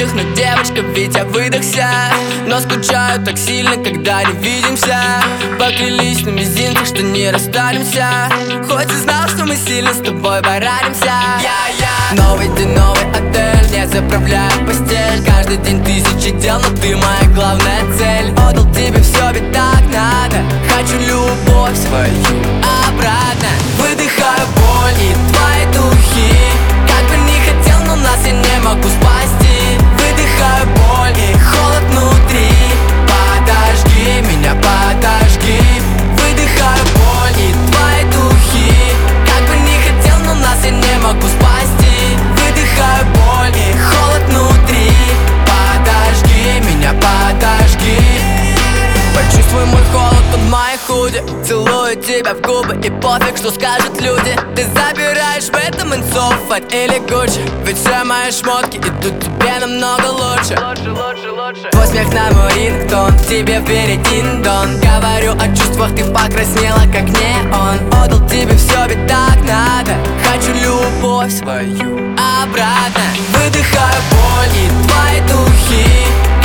выдохнуть, девочка, ведь я выдохся. Но скучаю так сильно, когда не видимся. Поклялись на мизинцах, что не расстанемся. Хоть и знал, что мы сильно с тобой поранимся. Новый день, новый отель, не заправляю постель. Каждый день тысячи дел, но ты моя главная цель. Отдал тебе все, ведь так надо. Хочу любовь свою обратно. Выдыхаю боль и твои духи. Как бы не хотел, но нас я не могу спасти. Выдыхаю боль и холод внутри. Подожги меня, подожги. Выдыхаю боль и твои духи. Как бы не хотел, но нас я не могу спасти. Выдыхаю боль и холод внутри. Подожги меня, подожги. Почувствуй мой холод под моей худи. Целую тебя в губы и пофиг, что скажут люди. Ты забираешь в этом инсофат или Гуччи. Ведь все мои шмотки идут тебе намного лучше. Твой смех на мой рингтон, тебе верить дин-дон. Говорю о чувствах, ты покраснела как неон. Отдал тебе все, ведь так надо. Хочу любовь свою обратно. Выдыхаю боль и твои духи.